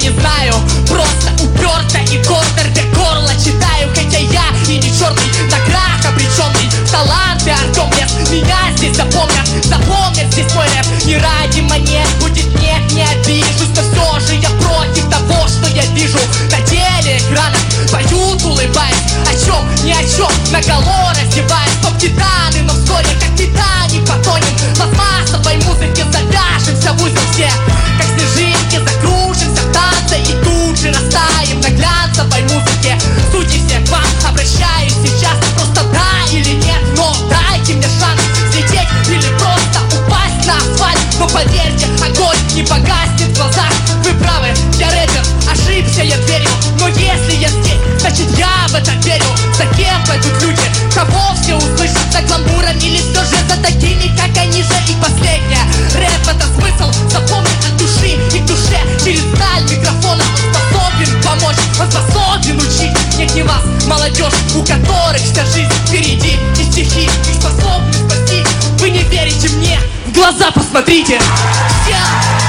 не знаю, просто уперто и гордо рвя горло читаю. Хотя я и не черный, на крах обреченный. Таланты Артем Лес меня здесь запомнят. Запомнят здесь мой рэп. Не ради монет будет нет, не обижусь. Но все же я против того, что я вижу на телеэкранах. Поют, улыбаясь, о чем, ни о чем, наголо раздеваясь. Поп-титаны, но вскоре как Титаник потонем. Пластмассовой музыке завяжемся в узел все. Как снежинки закружимся в танце и тут же растаем на глянцевой музыке. Судьи, все к вам обращаюсь сейчас. Просто да или нет, но дайте мне шанс взлететь или просто упасть на асфальт. Но поверьте, огонь не погаснет в глазах. Вы правы, я рэпер, ошибся я дверью. Но если я здесь, значит я в это верю. За кем пойдут люди, кого все услышат? За гламуром или все же за такими, как они же. И последнее, рэп это смысл запомнить от души и к душе. Через сталь микрофона он способен помочь, он способен учить. Нет, не вас, молодежь, у которых вся жизнь впереди. И стихи их способны спасти. Вы не верите мне, в глаза посмотрите. Всем